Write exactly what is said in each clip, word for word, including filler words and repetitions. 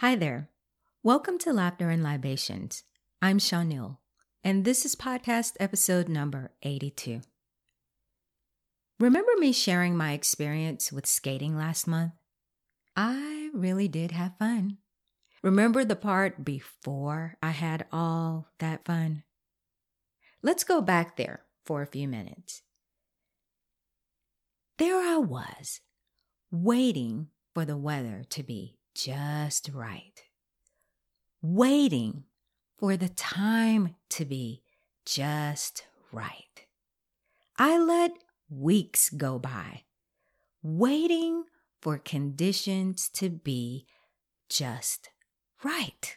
Hi there. Welcome to Laughter and Libations. I'm Shawnil, and this is podcast episode number eighty-two. Remember me sharing my experience with skating last month? I really did have fun. Remember the part before I had all that fun? Let's go back there for a few minutes. There I was, waiting for the weather to be just right. Waiting for the time to be just right. I let weeks go by, waiting for conditions to be just right.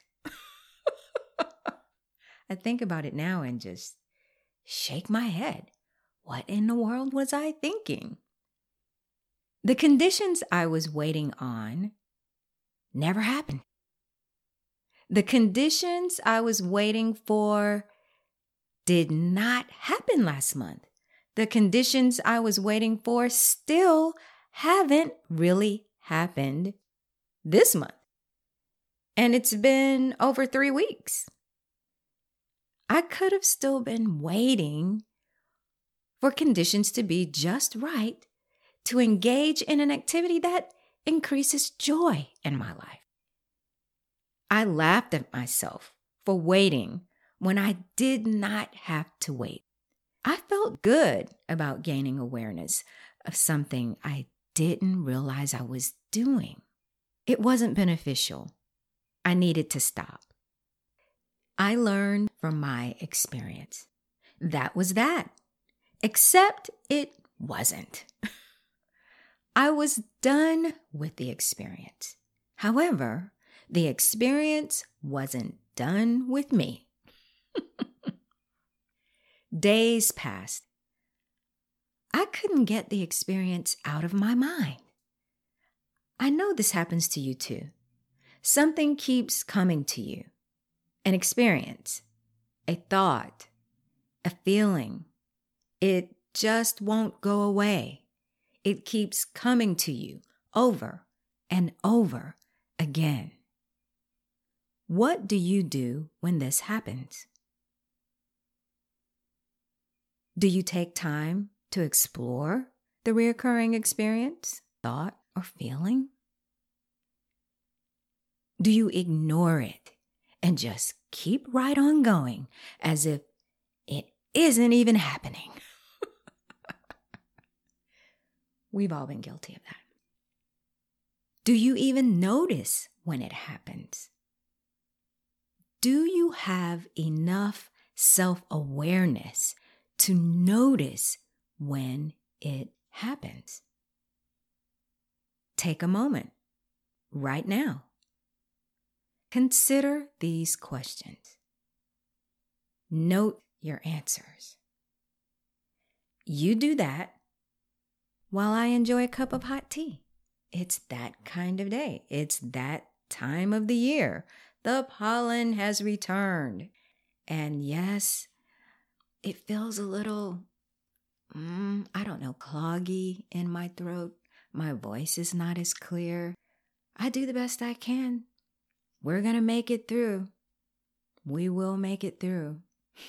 I think about it now and just shake my head. What in the world was I thinking? The conditions I was waiting on never happened. The conditions I was waiting for did not happen last month. The conditions I was waiting for still haven't really happened this month. And it's been over three weeks. I could have still been waiting for conditions to be just right to engage in an activity that increases joy in my life. I laughed at myself for waiting when I did not have to wait. I felt good about gaining awareness of something I didn't realize I was doing. It wasn't beneficial. I needed to stop. I learned from my experience. That was that. Except it wasn't. I was done with the experience. However, the experience wasn't done with me. Days passed. I couldn't get the experience out of my mind. I know this happens to you too. Something keeps coming to you. An experience, a thought, a feeling. It just won't go away. It keeps coming to you over and over again. What do you do when this happens? Do you take time to explore the recurring experience, thought, or feeling? Do you ignore it and just keep right on going as if it isn't even happening? We've all been guilty of that. Do you even notice when it happens? Do you have enough self-awareness to notice when it happens? Take a moment right now. Consider these questions. Note your answers. You do that while I enjoy a cup of hot tea. It's that kind of day. It's that time of the year. The pollen has returned. And yes, it feels a little, mm, I don't know, cloggy in my throat. My voice is not as clear. I do the best I can. We're going to make it through. We will make it through.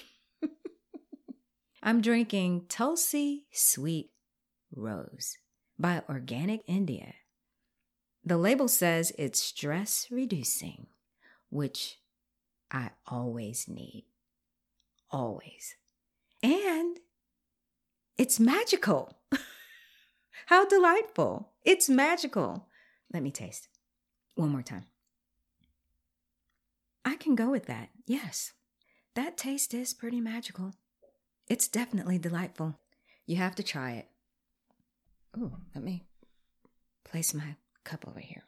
I'm drinking Tulsi Sweet Rose by Organic India. The label says it's stress reducing, which I always need. Always. And it's magical. How delightful. It's magical. Let me taste. One more time. I can go with that. Yes. That taste is pretty magical. It's definitely delightful. You have to try it. Oh, let me place my cup over here.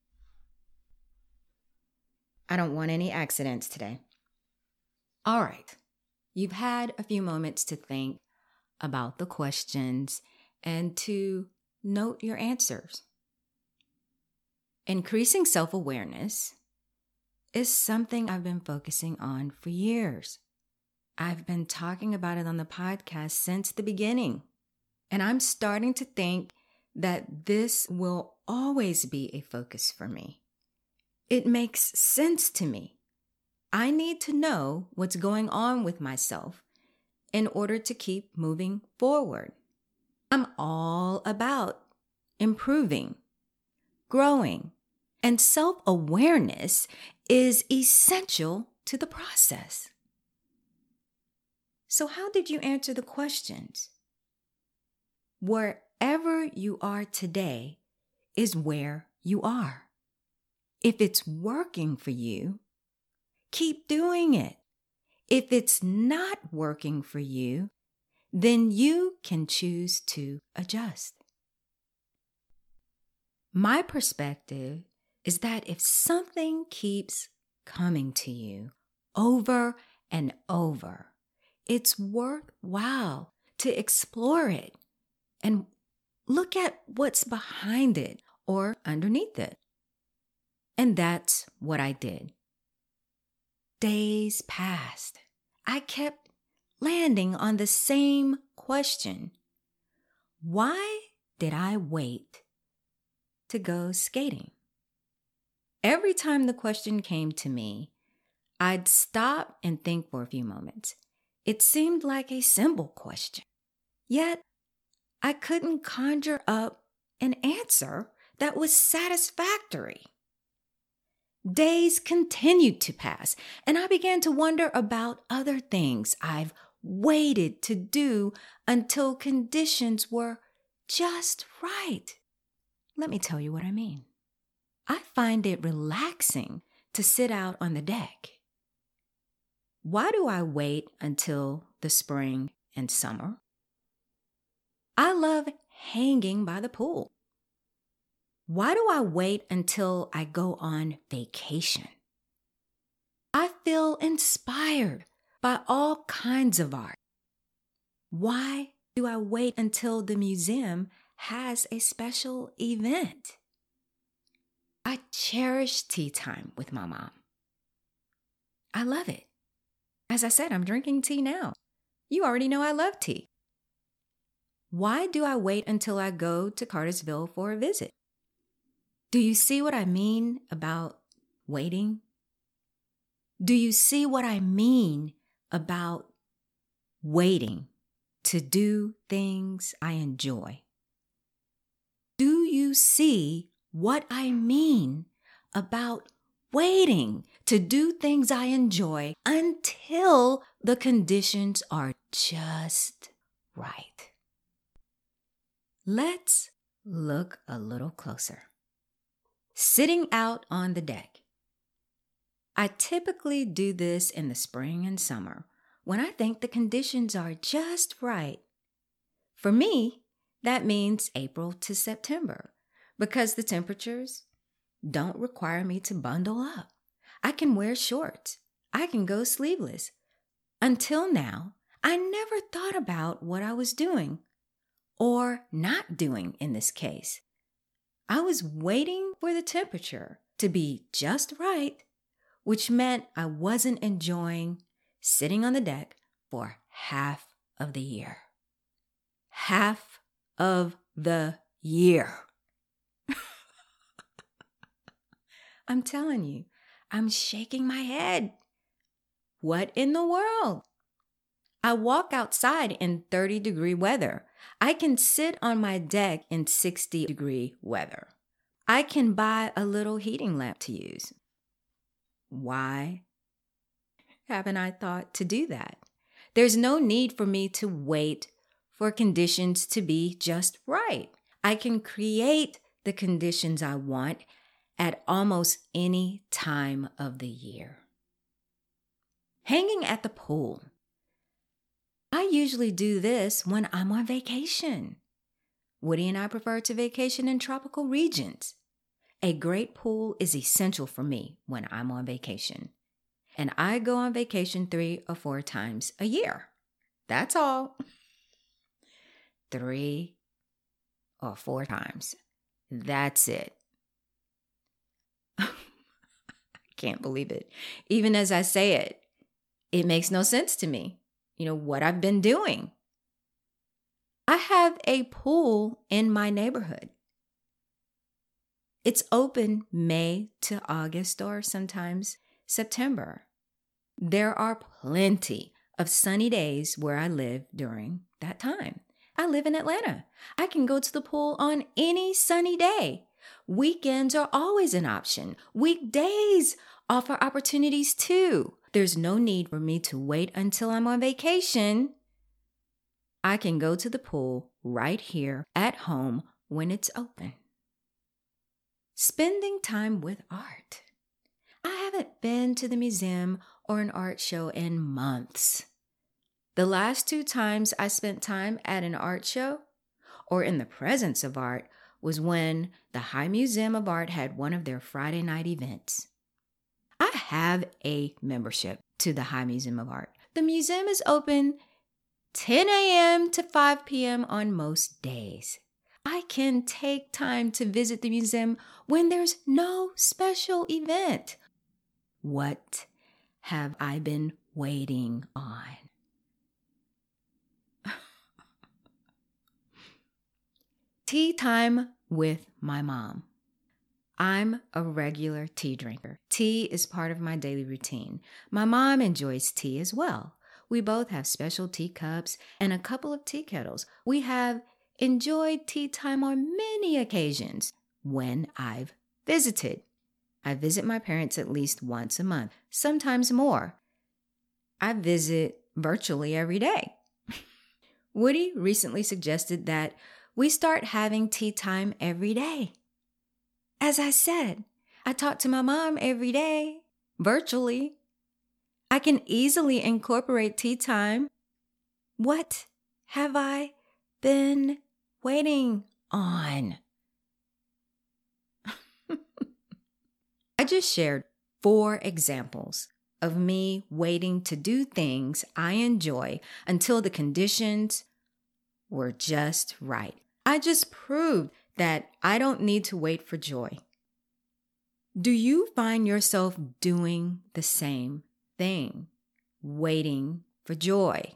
I don't want any accidents today. All right. You've had a few moments to think about the questions and to note your answers. Increasing self-awareness is something I've been focusing on for years. I've been talking about it on the podcast since the beginning. And I'm starting to think that this will always be a focus for me. It makes sense to me. I need to know what's going on with myself in order to keep moving forward. I'm all about improving, growing, and self-awareness is essential to the process. So how did you answer the questions? Wherever you are today is where you are. If it's working for you, keep doing it. If it's not working for you, then you can choose to adjust. My perspective is that if something keeps coming to you over and over, it's worthwhile to explore it and look at what's behind it or underneath it. And that's what I did. Days passed. I kept landing on the same question. Why did I wait to go skating? Every time the question came to me, I'd stop and think for a few moments. It seemed like a simple question. Yet, I couldn't conjure up an answer that was satisfactory. Days continued to pass, and I began to wonder about other things I've waited to do until conditions were just right. Let me tell you what I mean. I find it relaxing to sit out on the deck. Why do I wait until the spring and summer? I love hanging by the pool. Why do I wait until I go on vacation? I feel inspired by all kinds of art. Why do I wait until the museum has a special event? I cherish tea time with my mom. I love it. As I said, I'm drinking tea now. You already know I love tea. Why do I wait until I go to Cartersville for a visit? Do you see what I mean about waiting? Do you see what I mean about waiting to do things I enjoy? Do you see what I mean about waiting to do things I enjoy until the conditions are just right? Let's look a little closer. Sitting out on the deck. I typically do this in the spring and summer when I think the conditions are just right. For me, that means April to September because the temperatures don't require me to bundle up. I can wear shorts. I can go sleeveless. Until now, I never thought about what I was doing or not doing in this case. I was waiting for the temperature to be just right, which meant I wasn't enjoying sitting on the deck for half of the year. Half of the year. I'm telling you, I'm shaking my head. What in the world? I walk outside in thirty degree weather. I can sit on my deck in sixty degree weather. I can buy a little heating lamp to use. Why haven't I thought to do that? There's no need for me to wait for conditions to be just right. I can create the conditions I want at almost any time of the year. Hanging at the pool. I usually do this when I'm on vacation. Woody and I prefer to vacation in tropical regions. A great pool is essential for me when I'm on vacation. And I go on vacation three or four times a year. That's all. Three or four times. That's it. I can't believe it. Even as I say it, it makes no sense to me. You know, what I've been doing. I have a pool in my neighborhood. It's open May to August or sometimes September. There are plenty of sunny days where I live during that time. I live in Atlanta. I can go to the pool on any sunny day. Weekends are always an option. Weekdays offer opportunities too. There's no need for me to wait until I'm on vacation. I can go to the pool right here at home when it's open. Spending time with art. I haven't been to the museum or an art show in months. The last two times I spent time at an art show or in the presence of art was when the High Museum of Art had one of their Friday night events. I have a membership to the High Museum of Art. The museum is open ten a.m. to five p.m. on most days. I can take time to visit the museum when there's no special event. What have I been waiting on? Tea time with my mom. I'm a regular tea drinker. Tea is part of my daily routine. My mom enjoys tea as well. We both have special teacups and a couple of tea kettles. We have enjoyed tea time on many occasions when I've visited. I visit my parents at least once a month, sometimes more. I visit virtually every day. Woody recently suggested that we start having tea time every day. As I said, I talk to my mom every day, virtually. I can easily incorporate tea time. What have I been waiting on? I just shared four examples of me waiting to do things I enjoy until the conditions were just right. I just proved that I don't need to wait for joy. Do you find yourself doing the same thing, waiting for joy?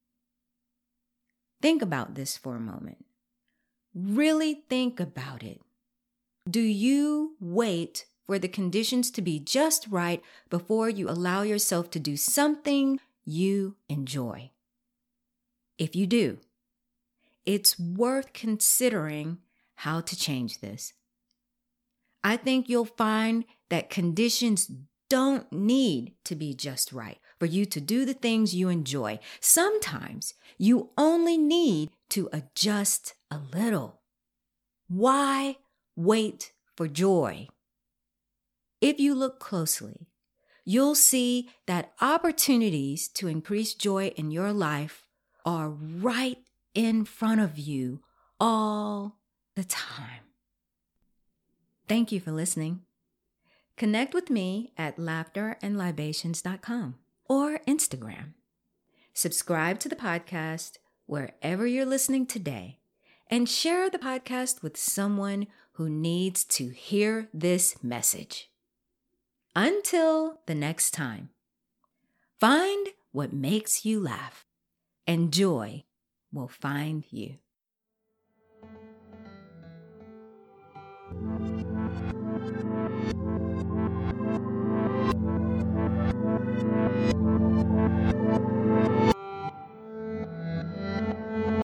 Think about this for a moment. Really think about it. Do you wait for the conditions to be just right before you allow yourself to do something you enjoy? If you do, it's worth considering how to change this. I think you'll find that conditions don't need to be just right for you to do the things you enjoy. Sometimes you only need to adjust a little. Why wait for joy? If you look closely, you'll see that opportunities to increase joy in your life are right in front of you all the time. Thank you for listening. Connect with me at laughter and libations dot com or Instagram. Subscribe to the podcast wherever you're listening today and share the podcast with someone who needs to hear this message. Until the next time, find what makes you laugh, and joy will find you.